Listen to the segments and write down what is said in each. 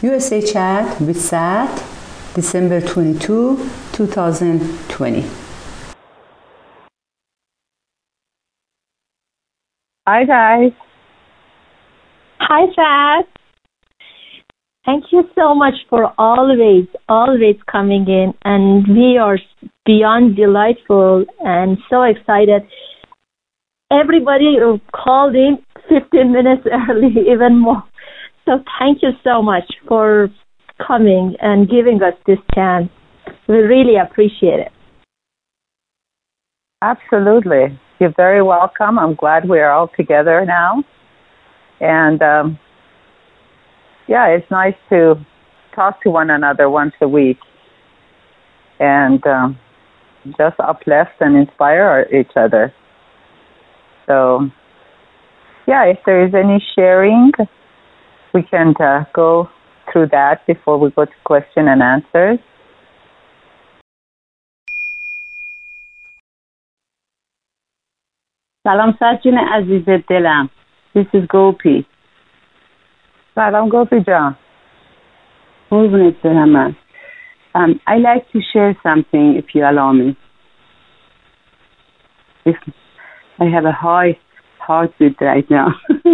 USA Chat with Sat, December 22, 2020. Hi, guys. Hi, Sat. Thank you so much for always coming in, and we are beyond delightful and so excited. Everybody called in 15 minutes early, even more. So thank you so much for coming and giving us this chance. We really appreciate it. Absolutely. You're very welcome. I'm glad we're all together now. And, it's nice to talk to one another once a week and just uplift and inspire each other. So, if there is any sharing, we can go through that before we go to question and answers. سلام سجین عزیز دلم. This is Gopi. سلام گوپی جان. قربونت برم من. I like to share something if you allow me. I have a high heartbeat right now.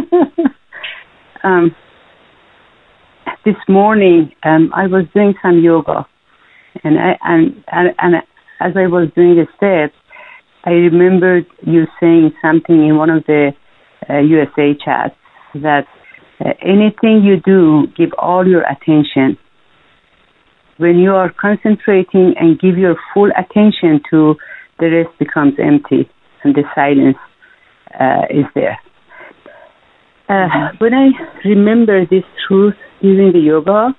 This morning, I was doing some yoga, and as I was doing the steps, I remembered you saying something in one of the USA chats that anything you do, give all your attention. When you are concentrating and give your full attention to, the rest becomes empty and the silence is there. When I remember this truth during the yoga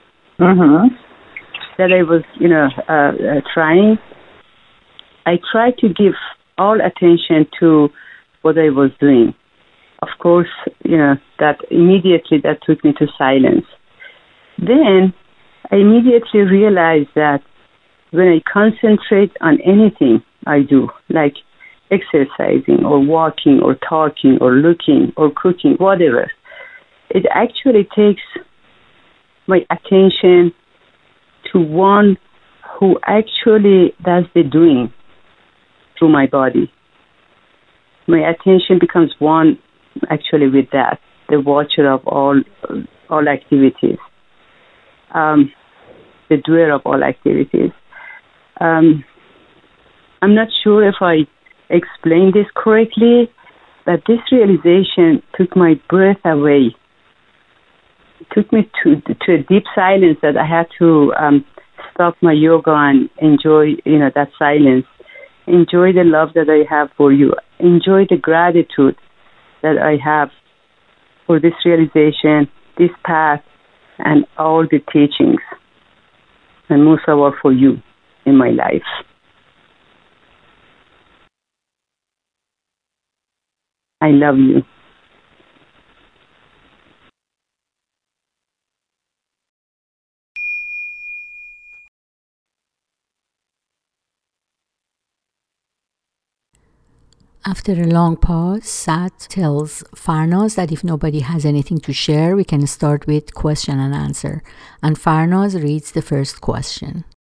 that I was, trying, I tried to give all attention to what I was doing. Of course, that immediately that took me to silence. Then I immediately realized that when I concentrate on anything I do, like exercising or walking or talking or looking or cooking, whatever, it actually takes my attention to one who actually does the doing through my body. My attention becomes one actually with that, the watcher of all activities, the doer of all activities. I'm not sure if I explained this correctly, but this realization took my breath away. It took me to a deep silence that I had to stop my yoga and enjoy, that silence. Enjoy the love that I have for you. Enjoy the gratitude that I have for this realization, this path, and all the teachings. And Musawa for you in my life. I love you. After a long pause, Sat tells Farnaz that if nobody has anything to share, we can start with question and answer. And Farnaz reads the first question.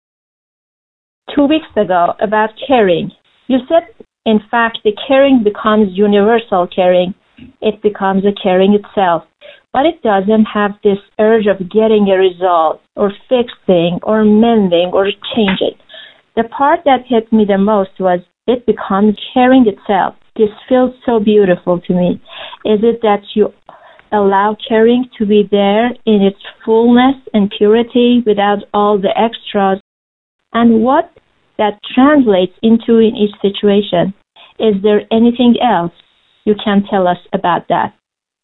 2 weeks ago, about caring, you said, in fact, the caring becomes universal caring. It becomes a caring itself. But it doesn't have this urge of getting a result or fixing or mending or changing. The part that hit me the most was it becomes caring itself. This feels so beautiful to me. Is it that you allow caring to be there in its fullness and purity without all the extras? And what that translates into in each situation? Is there anything else you can tell us about that?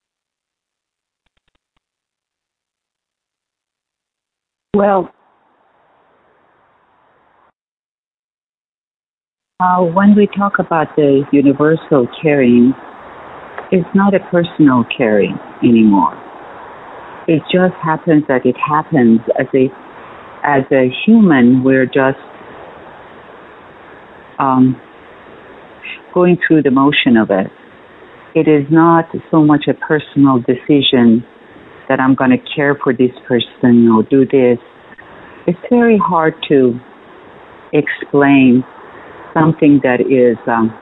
Well, when we talk about the universal caring, it's not a personal caring anymore. It just happens that it happens as a human. We're just going through the motion of it. It is not so much a personal decision that I'm going to care for this person or do this. It's very hard to explain something that is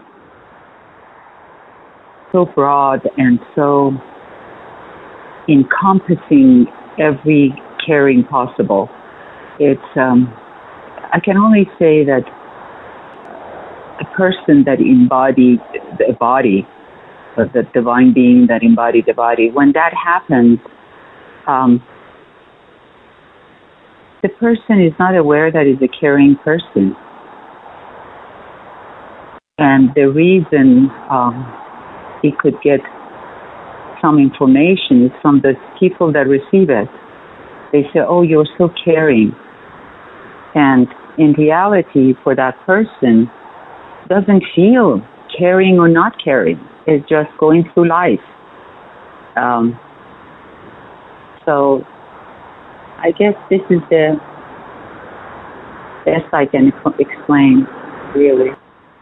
so broad and so encompassing every caring possible. It's I can only say that a person that embodied the body, or the divine being that embodied the body, when that happens, the person is not aware that is a caring person. And the reason he could get some information is from the people that receive it. They say, oh, you're so caring. And in reality, for that person, doesn't feel caring or not caring. It's just going through life. So I guess this is the best I can explain, really.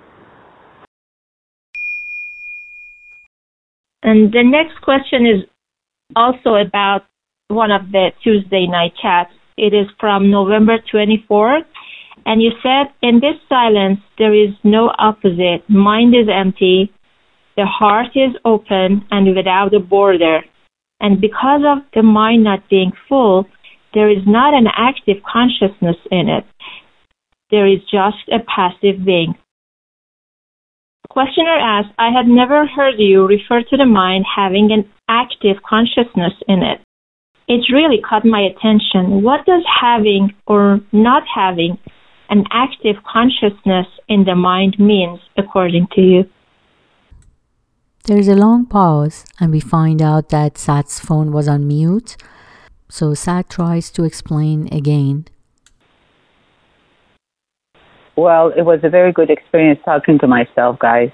And the next question is also about one of the Tuesday night chats. It is from November 24th. And you said, in this silence, there is no opposite. Mind is empty. The heart is open and without a border. And because of the mind not being full, there is not an active consciousness in it. There is just a passive being. Questioner asks, I had never heard you refer to the mind having an active consciousness in it. It really caught my attention. What does having or not having an active consciousness in the mind means, according to you? There's a long pause, and we find out that Sat's phone was on mute. So Sat tries to explain again. Well, it was a very good experience talking to myself, guys.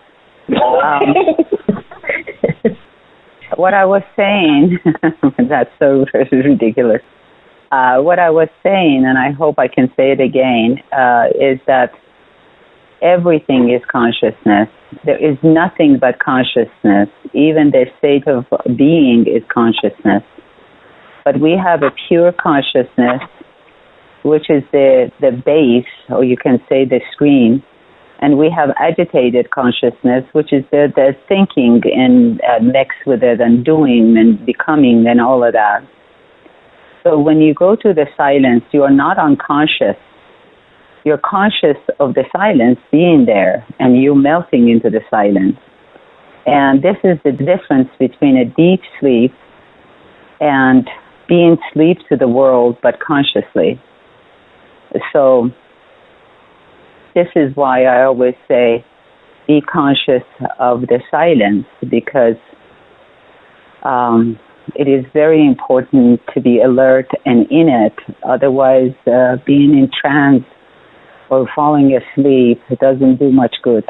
What I was saying, that's so ridiculous. What I was saying, and I hope I can say it again, is that everything is consciousness. There is nothing but consciousness. Even the state of being is consciousness. But we have a pure consciousness, which is the base, or you can say the screen. And we have agitated consciousness, which is the thinking and mixed with it and doing and becoming and all of that. So when you go to the silence, you are not unconscious. You're conscious of the silence being there, and you melting into the silence. And this is the difference between a deep sleep and being asleep to the world, but consciously. So this is why I always say, be conscious of the silence, because it is very important to be alert and in it. Otherwise, being in trance or falling asleep, it doesn't do much good.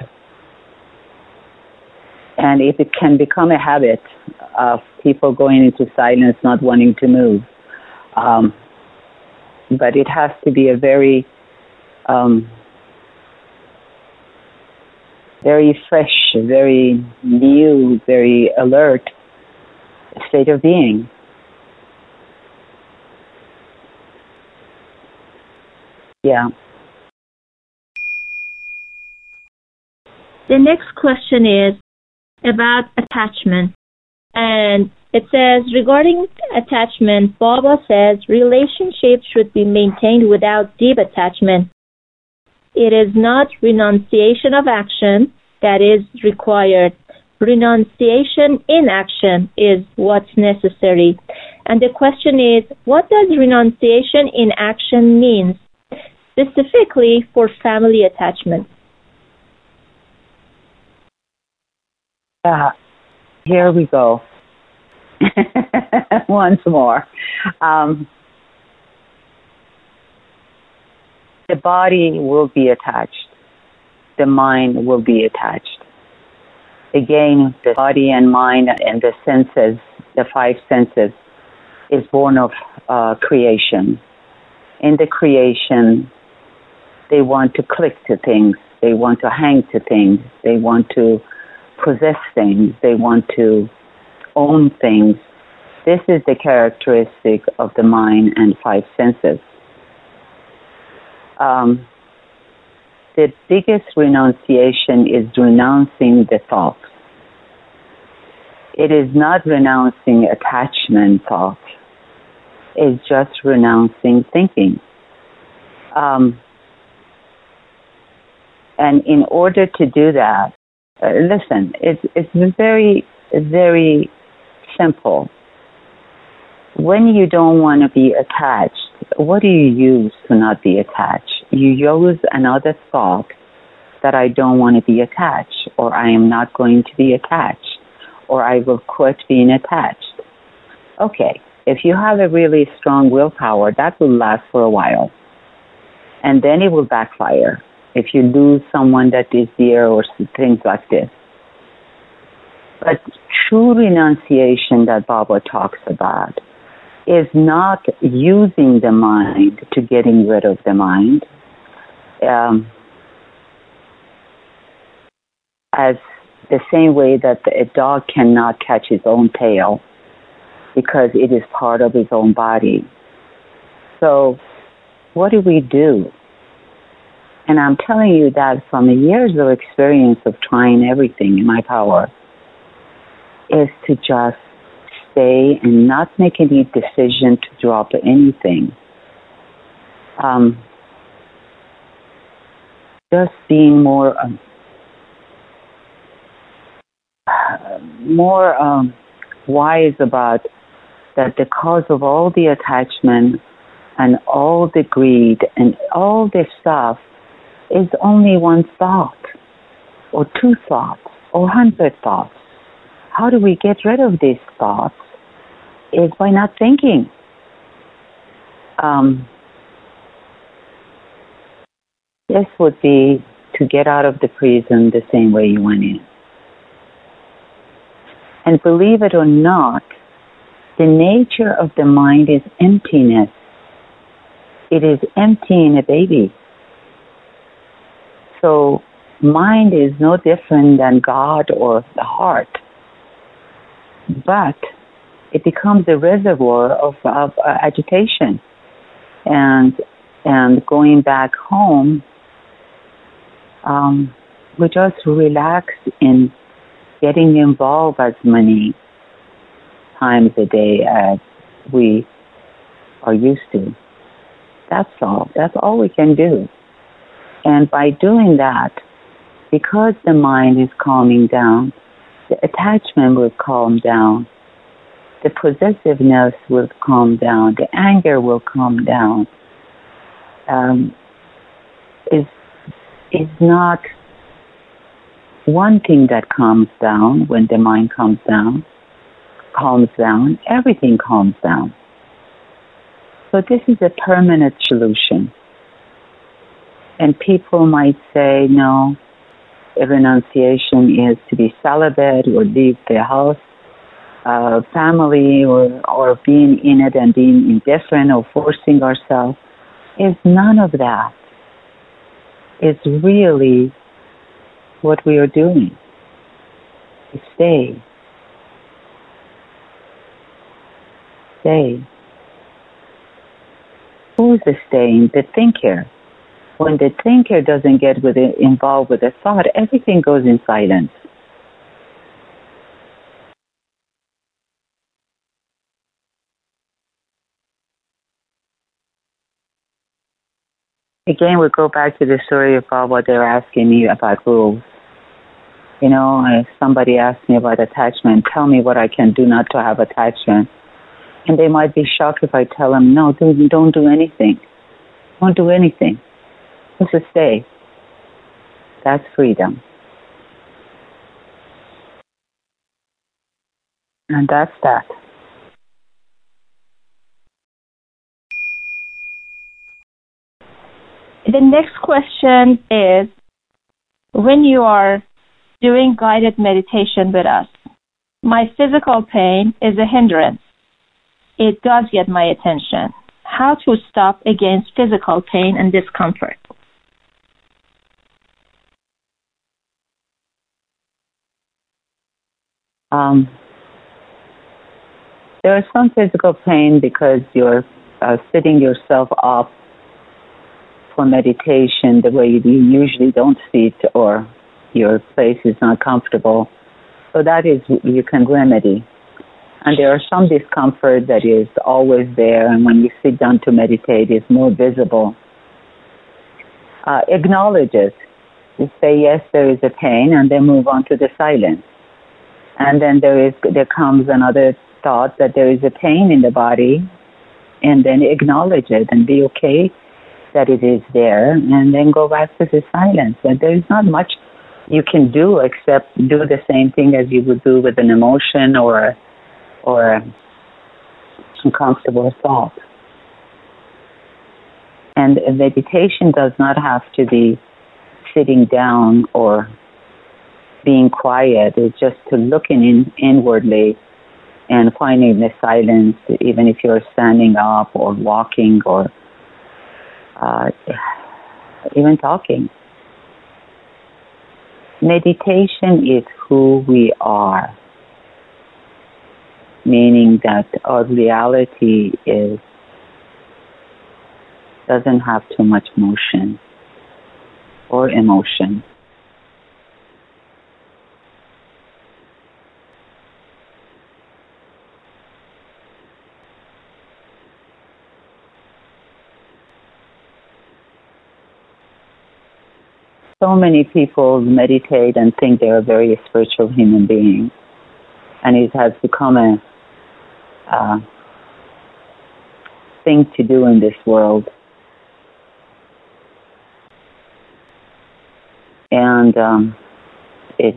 And if it can become a habit of people going into silence, not wanting to move. But it has to be a very, very fresh, very new, very alert state of being. Yeah. The next question is about attachment. And it says, regarding attachment, Baba says relationships should be maintained without deep attachment. It is not renunciation of action that is required. Renunciation in action is what's necessary. And the question is, what does renunciation in action mean, specifically for family attachment? Here we go. Once more. The body will be attached. The mind will be attached. Again, the body and mind and the senses, the five senses, is born of creation. In the creation, they want to click to things. They want to hang to things. They want to possess things. They want to own things. This is the characteristic of the mind and five senses. The biggest renunciation is renouncing the thoughts. It is not renouncing attachment thoughts. It's just renouncing thinking. And in order to do that, listen, it's very, very simple. When you don't want to be attached, what do you use to not be attached? You use another thought that I don't want to be attached, or I am not going to be attached, or I will quit being attached. Okay, if you have a really strong willpower, that will last for a while. And then it will backfire if you lose someone that is dear or things like this. But true renunciation that Baba talks about is not using the mind to getting rid of the mind, as the same way that a dog cannot catch his own tail because it is part of his own body. So what do we do? And I'm telling you that from years of experience of trying everything in my power, is to just stay and not make any decision to drop anything. Just being more wise about that the cause of all the attachment and all the greed and all this stuff is only one thought or two thoughts or 100 thoughts. How do we get rid of these thoughts? Is by not thinking. This would be to get out of the prison the same way you went in. And believe it or not, the nature of the mind is emptiness. It is emptying a baby. So mind is no different than God or the heart. But it becomes a reservoir of agitation. And going back home, we just relax in getting involved as many times a day as we are used to. That's all. That's all we can do. And by doing that, because the mind is calming down, the attachment will calm down, the possessiveness will calm down, the anger will calm down. Is not one thing that calms down when the mind calms down, everything calms down. So this is a permanent solution. And people might say, no, a renunciation is to be celibate or leave the house, family, or being in it and being indifferent or forcing ourselves. It's none of that. It's really what we are doing. Stay. Stay. Who is the staying? The thinker. When the thinker doesn't get involved with the thought, everything goes in silence. Again, we go back to the story about what they're asking me about rules. You know, if somebody asks me about attachment, tell me what I can do not to have attachment. And they might be shocked if I tell them, no, don't do anything. Don't do anything. Just stay. That's freedom. And that's that. The next question is, when you are doing guided meditation with us, my physical pain is a hindrance. It does get my attention. How to stop against physical pain and discomfort? There is some physical pain because you're sitting yourself up for meditation the way you usually don't sit, or your place is not comfortable. So that is, you can remedy. And there are some discomfort that is always there, and when you sit down to meditate, it's more visible. Acknowledge it. You say, yes, there is a pain, and then move on to the silence. And then there comes another thought that there is a pain in the body, and then acknowledge it and be okay that it is there, and then go back to the silence. And there is not much you can do except do the same thing as you would do with an emotion or uncomfortable thought. And meditation does not have to be sitting down or being quiet. It's just to looking inwardly and finding the silence, even if you're standing up or walking or even talking. Meditation is who we are, meaning that our reality doesn't have too much motion or emotion. So many people meditate and think they're a very spiritual human being, and it has become a thing to do in this world. And it's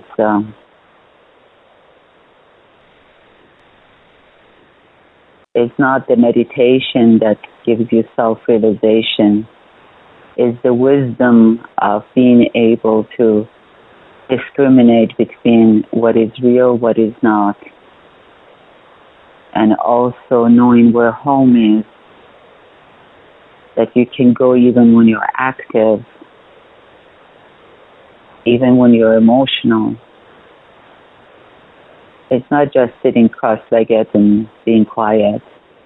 not the meditation that gives you self-realization. It's the wisdom of being able to discriminate between what is real, what is not, and also knowing where home is, that you can go even when you're active, even when you're emotional. It's not just sitting cross-legged and being quiet.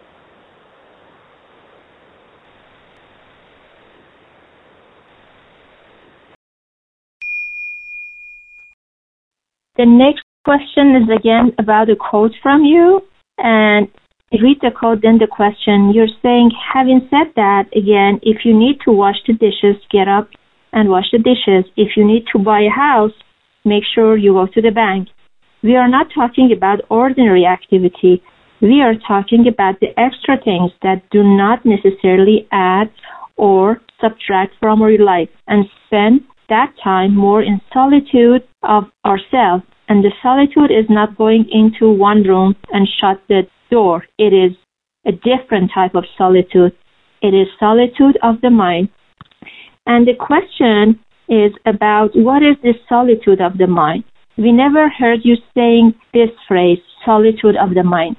The next question is again about a quote from you, and read the quote, then the question. You're saying, having said that, again, if you need to wash the dishes, get up and wash the dishes. If you need to buy a house, make sure you go to the bank. We are not talking about ordinary activity. We are talking about the extra things that do not necessarily add or subtract from our life, and spend that time more in solitude of ourselves. And the solitude is not going into one room and shut the door. It is a different type of solitude. It is solitude of the mind. And the question is about what is this solitude of the mind? We never heard you saying this phrase, solitude of the mind.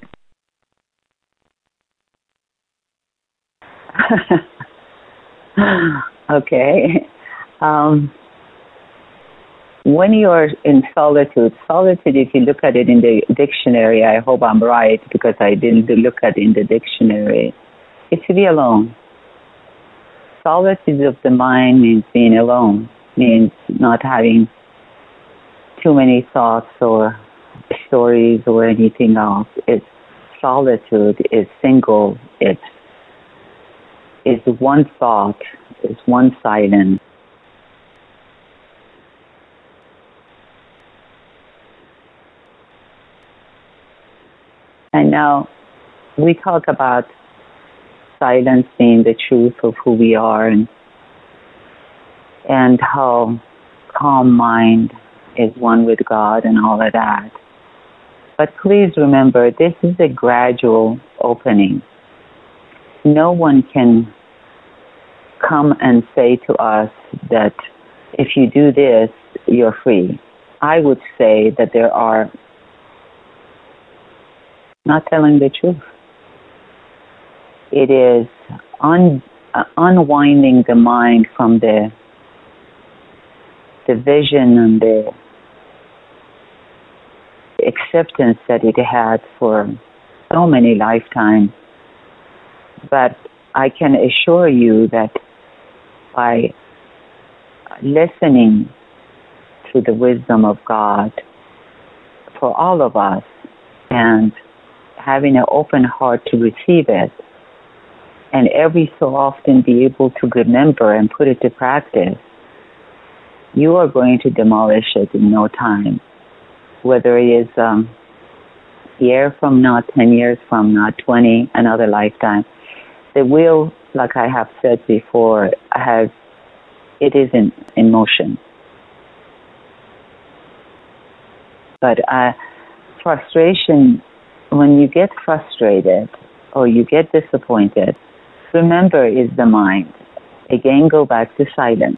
Okay. When you're in solitude, if you look at it in the dictionary, I hope I'm right because I didn't look at it in the dictionary, it's to be alone. Solitude of the mind means being alone, means not having too many thoughts or stories or anything else. It's solitude, it's single, it's one thought, it's one silence. And now we talk about silence being the truth of who we are, and how calm mind is one with God and all of that. But please remember, this is a gradual opening. No one can come and say to us that if you do this, you're free. I would say that there are not telling the truth. It is unwinding the mind from the vision and the acceptance that it had for so many lifetimes. But I can assure you that by listening to the wisdom of God for all of us and having an open heart to receive it, and every so often be able to remember and put it to practice, you are going to demolish it in no time. Whether it is a year from now, 10 years from now, 20, another lifetime, the wheel, like I have said before, it is in motion. But frustration, when you get frustrated or you get disappointed, remember, is the mind. Again, go back to silence.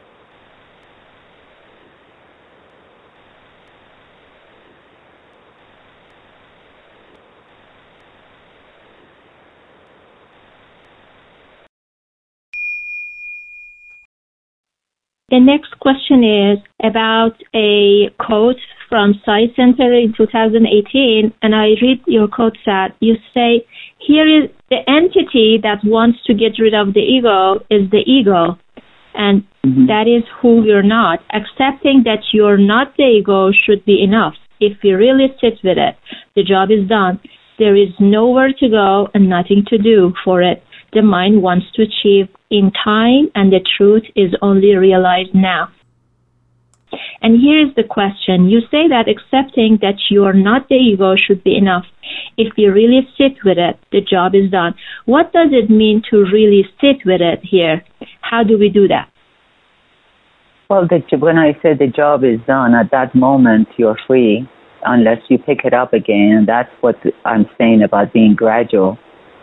The next question is about a quote from Sai Center in 2018, and I read your quote that you say, here is the entity that wants to get rid of the ego is the ego, and that is who you're not. Accepting that you're not the ego should be enough. If you really sit with it, the job is done. There is nowhere to go and nothing to do for it. The mind wants to achieve in time, and the truth is only realized now. And here is the question. You say that accepting that you are not the ego should be enough. If you really sit with it, the job is done. What does it mean to really sit with it here? How do we do that? Well, when I say the job is done, at that moment you're free, unless you pick it up again. That's what I'm saying about being gradual.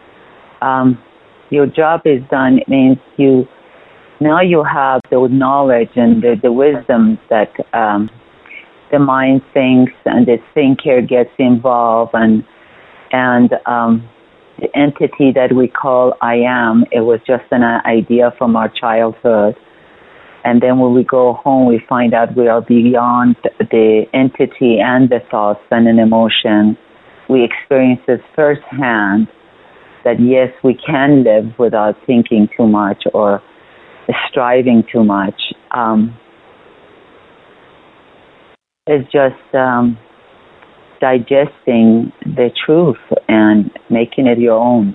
Your job is done. It means now you have the knowledge and the wisdom that the mind thinks, and the thinker gets involved, and the entity that we call I am, it was just an idea from our childhood. And then when we go home, we find out we are beyond the entity and the thoughts and an emotion. We experience this firsthand, that yes, we can live without thinking too much or striving too much. It's just digesting the truth and making it your own.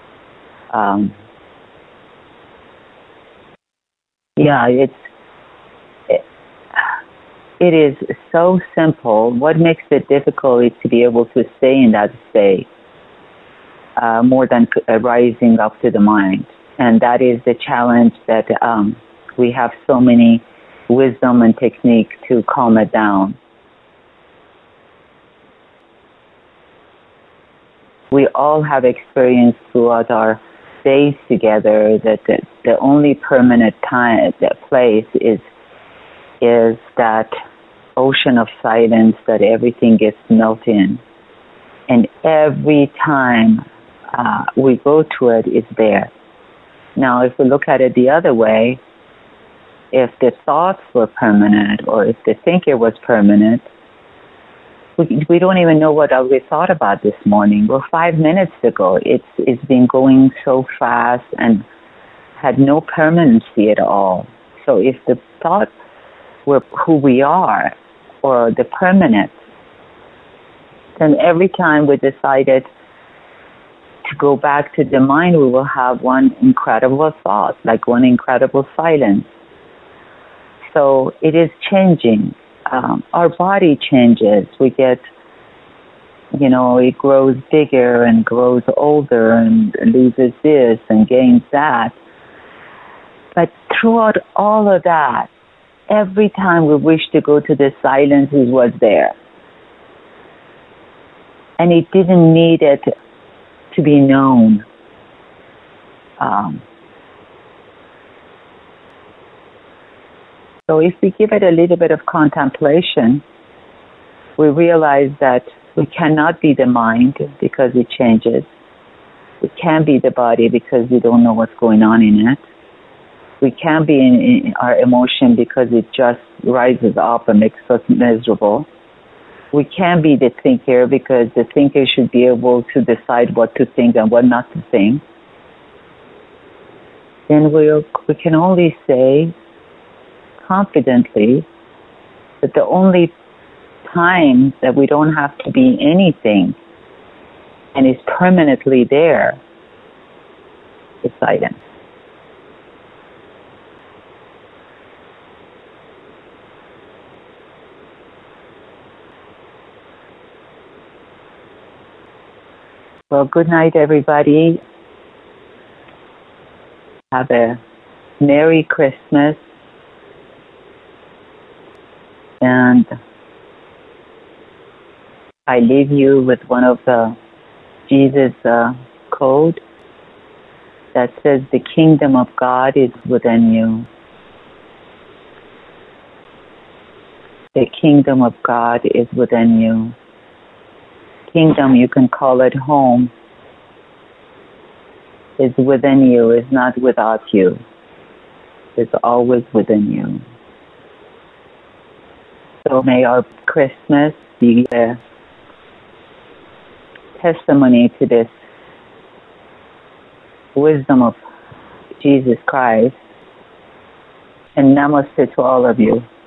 It is so simple. What makes it difficult is to be able to stay in that state. More than rising up to the mind. And that is the challenge, that we have so many wisdom and technique to calm it down. We all have experienced throughout our days together that the only permanent place is that ocean of silence that everything gets melted in. And every time we go to it, it's there. Now, if we look at it the other way, if the thoughts were permanent, or if the thinker was permanent, we don't even know what we thought about this morning. Well, 5 minutes ago, it's been going so fast and had no permanency at all. So if the thoughts were who we are, or the permanent, then every time we decided to go back to the mind, we will have one incredible thought, like one incredible silence. So it is changing. Our body changes. We get, it grows bigger and grows older and loses this and gains that. But throughout all of that, every time we wish to go to the silence, it was there. And it didn't need it to be known. So if we give it a little bit of contemplation, we realize that we cannot be the mind because it changes. We can't be the body because we don't know what's going on in it. We can't be in our emotion because it just rises up and makes us miserable. we can be the thinker, because the thinker should be able to decide what to think and what not to think. Then we can only say confidently that the only time that we don't have to be anything and is permanently there is silence. Well, good night, everybody. Have a Merry Christmas. And I leave you with one of the Jesus code that says, the kingdom of God is within you. The kingdom of God is within you. Kingdom, you can call it home, is within you, is not without you. It's always within you. So may our Christmas be a testimony to this wisdom of Jesus Christ. And namaste to all of you.